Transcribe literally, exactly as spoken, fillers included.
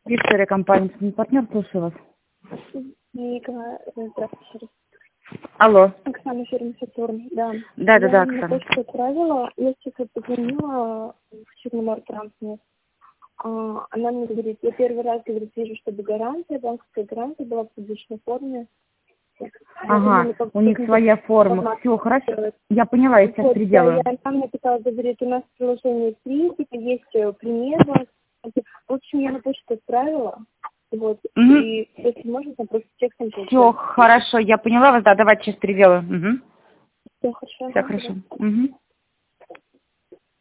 Виктория, компания «Партнер», слушаю вас. Николай, здравствуйте. Алло. Оксана, фирма «Сатурн», да. Да, да, да, Я Оксана. на почту отправила, я сейчас позвонила в Черномор Транснет. А, она мне говорит, я первый раз, говорит, вижу, чтобы гарантия, банковская гарантия была в публичной форме. Ага, у них своя форма. Все, хорошо. Я поняла, я сейчас Вот, переделаю. да, я там написала, говорит, у нас в приложении три, типа, есть э, пример. В общем, я на почту отправила. Вот, Угу. и если можно, там просто текстом Все, получается. хорошо, я поняла вас, да, давайте сейчас переделаю. Угу. Все хорошо. Все хорошо. Угу.